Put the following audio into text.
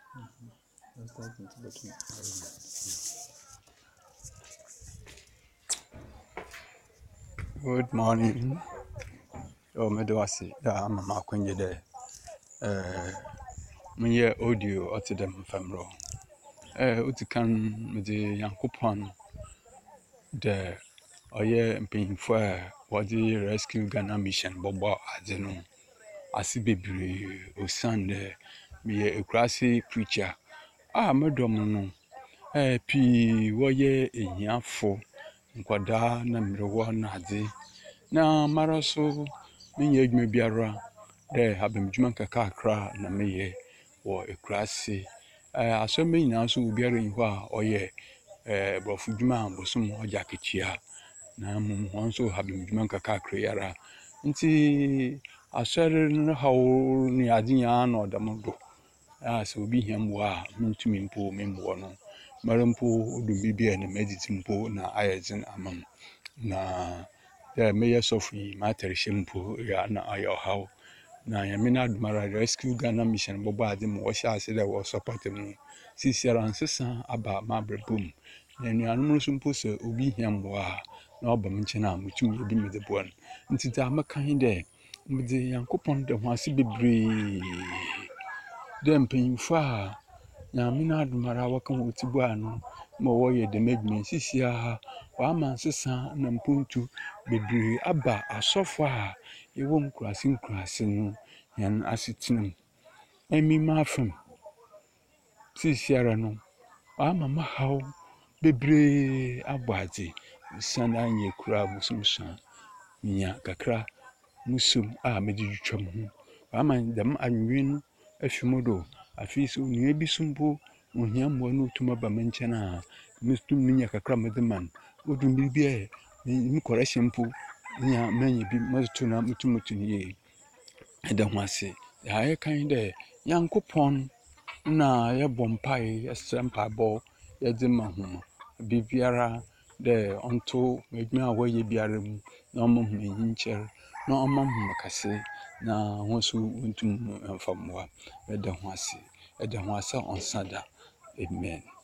Good morning. Oh, me do see that I'm a kwenye de. Me audio oti dem famro. Uti kan me de Yankopon de oye mpanyinfo a wodi Rescue Ghana Mission bobo ade no. Asi bebre osande me ekurase preacher. Medom no. Pi woye ehiafo nkwada na mrewo na ade. Na mara so menye adwuma biara dɛ habamdwuma kakra na meyɛ wɔ ekurase. Asɛm nyinaa nso obiara nyi hɔ a ɔyɛ borɔfo dwuma a bosom ɔgye akatua. Na mmom wɔn nso habamdwuma kakra yi ara. Nti asɔre no haw ne ade nyinaa na ɔda mo do. Sɛ obi hia mmoa a mentumi mpo memmoa no. Mara mpo odum biribi a ɛnam adidi mpo na ayɛ dzen ama me. Na dɛ meyɛ sɔfo yi m'atarhyɛ mpo na ayɛ ɔhaw. Na Nyame n'adom ara Rescue Ghana Mission bɔbɔ ade ma wɔhyɛɛ ase dɛ wɔsɔpɔte me no. Sisiara nsesa aba m'abrabɔ mu. Na anuanom no nso mpo sɛ obi hia mmoa a na ɔba me nkyɛn a metumi yɛ bi mede boa no. Nti dza meka nye dɛ mede Nyankopɔn da ho ase bebree dɛ mpanyimfo a Nyame n'adom ara wɔka hɔn tibaa no ma wɔyɛ dɛm adwuma yi. Sisiara wɔama nsesa na mpontu bebree aba asɔfo a yɛwɔ nkuraase no hɛn asetena mu. Emi m'afam sisiara no wɔama me haw bebree abɔ adze. Osian anyɛ kura bosom so a minya kakra mu som a mede twitwa mo ho. Wɔama dɛm anwummerɛ no afi mo do. Afei sɛ onua bi so mpo ohia mmoa na otum aba me nkyɛn a metum minya kakra a mede ma no. Odum biribi a me kɔrɛhyɛ mpo manya bi mede to no a mutum mutu no yie. Meda ho ase. Dza yɛka nye dɛ Nyankopɔn na yɛbɔ mpae, yɛsrɛ mpaebɔ yɛdze ma hom biribiara dɛ ɔnto edwuma a wɔyɛ biara mu na ɔmma hom enyinkyɛr na ɔmma hom kɛse na hɔn so wontum mfa mmoa. Meda ho ase. Ɛda ho ase a ɔnsa da. Amen.